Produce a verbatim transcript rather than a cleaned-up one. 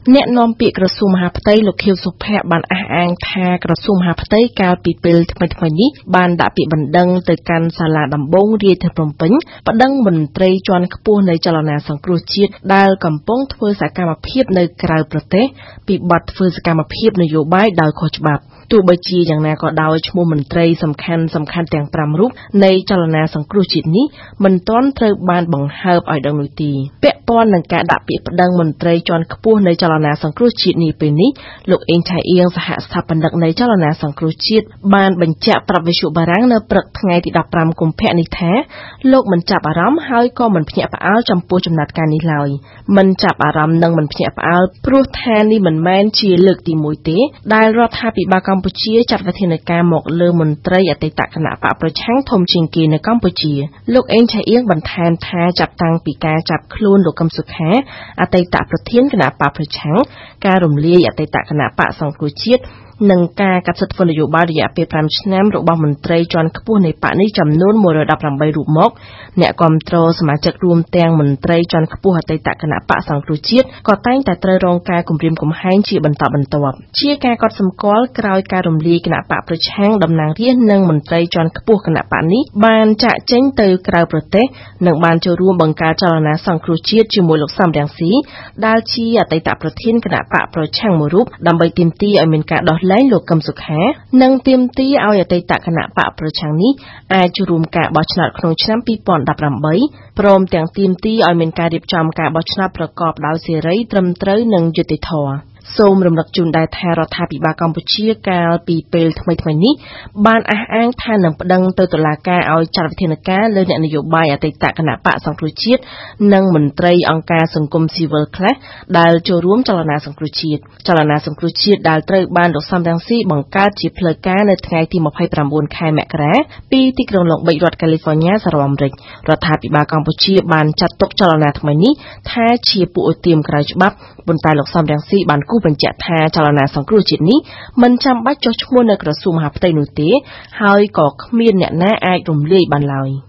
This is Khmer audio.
แนะนำปีกระทรวงมหาดไทยលោកខៀវសុភ័ក្របានអះអាងថាក្រសួងមហាផ្ទៃកាលពីពេលថ្មីៗនេះបានដាក់ពាក្យបណ្ដឹងទៅកាន់សាលាដំបងរាជធានីភ្នំពេញបណ្ដឹងមន្ត្រីជាន់ខ្ពស់នៃចលនាសង្គ្រោះជាតិដែលកំពុងធ្វើសកម្មភាពនៅក្រៅប្រទេសពីបទធ្វើសកម្មភាពនយោបាយដោយខុសច្បាប់ទោះបីជាយ៉ាងណាក៏ដោយឈ្មោះមន្ត្រីសំខាន់សំខាន់ទាំងប្រាំរូបនៃចលនាសង្គ្រោះជាតិនេះមិនទាន់ត្រូវបានបង្ហើបឲ្យដឹងនោះទេពាក់ព័ន្ធនឹងការដាក់ពាក្យបណ្ដឹងមន្ត្រីជាន់ខ្ពស់នៃចលនាសង្គ្រោះជាតិនេះពេលនេះលោកអេងឆៃអៀងសហស្ថាបនិកនៃចលនាសង្គ្រោះជាតិបានបញ្ជាក់ប្រាប់វិទ្យុបារាំងនៅព្រឹកថ្ងៃទីដប់ប្រាំកុម្ភៈនេះថាលោកមិនចាប់អារម្មណ៍ហើយក៏មិនភ្ញាក់ផ្អើលចំពោះចំណាត់ការនេះឡើយមិនចាប់អារម្មណ៍និងមិនភ្ញាក់ផ្អើលព្រោះថានេះមិនមែនជាលើកទីមួយទេដែលរដ្ឋាភិបាលកម្ពុជាចាត់វិធានការមកលើមន្ត្រីអតីតគណៈបកប្រឆាំងធំជាងគេនៅកម្ពុជាលោកអេងឆៃអៀងបន្ថែមថាចាប់តាំងពីការចាប់ខ្លួនលោកកឹមសុខាអតីតប្រធានគណៈបកប្រឆាំងការរំលាយអតីតគណៈបកសង្គ្រោះជាតិនិងការកាត់សិទ្ធិធ្វើនយោបាយរយៈពេលប្រាំឆ្នាំរបស់មន្ត្រីជាន់ខ្ពស់នៃបកនេះចំនួនមួយរយដប់ប្រាំបីរូបមកអ្នកគាំទ្រសមាជិករួមទាំងមន្ត្រីជាន់ខ្ពស់អតីតគណៈបកសង្គ្រោះជាតិក៏តែងតែត្រូវរងការគំរាមកំហែងជាបន្តបន្ទាប់ជាការកត់សម្គាល់ក្រោយការរំលាយគណៈបកប្រឆាំងតំណាងរាស្ត្រនិងមន្ត្រីជាន់ខ្ពស់គណៈបកនេះបានចាក់ចេញទៅក្រៅប្រទេសនិងបានចូលរួមបង្កើតចលនាសង្គ្រោះជាតិជាមួយលោកសំរងស៊ីដែលជាអតីតប្រធានគណៈបកប្រឆាំងមួយរូបដើម្បីទាមទារឲ្យមានការដោះលែងលោកកឹមសុខានិងទាមទារឲ្យអតីតគណៈបកប្រឆាំងនេះអាចចូលរួមការបោះឆ្នោតក្នុងឆ្នាំពីរពាន់ដប់ប្រាំបីព្រមទាំងទាមទារឲ្យមានការរៀបចំការបោះឆ្នោតប្រកបដោយសេរីត្រឹមត្រូវនិងយុត្តិធម៌សូមរំលឹកជូនដែរថារដ្ឋាភិបាលកម្ពុជាកាលពីពេលថ្មីៗនេះបានអះអាងថានឹងប្តឹងទៅតុលាការឲ្យចាត់វិធានការលើអ្នកនយោបាយអតីតគណៈបកសង្គ្រោះជាតិនិងមន្ត្រីអង្គការសង្គមស៊ីវិលខ្លះដែលចូលរួមចលនាសង្គ្រោះជាតិចលនាសង្គ្រោះជាតិដែលត្រូវបានលោកសំរងស៊ីបង្កើតជាផ្លូវការនៅថ្ងៃទីម្ភៃប្រាំបួនខែមករាពីទីក្រុងឡុងបិចរដ្ឋកាលីហ្វ័រញ៉ាសហរដ្ឋអាមេរិករដ្ឋាភិបាលកម្ពុជាបានចាត់ទុកចលនាថ្មីនេះថាជាពួកឧទាមក្រៅច្បាប់ប៉ុន្តែលោកសំរងស៊ីបានគូបញ្ជាក់ថាចលនាសង្គ្រោះជាតិនេះមិនចាំបាច់ចុះឈ្មោះនៅក្រសួងមហាផ្ទៃនោះទេហើយក៏គ្មានអ្នកណាអាចរំលាយបានឡើយ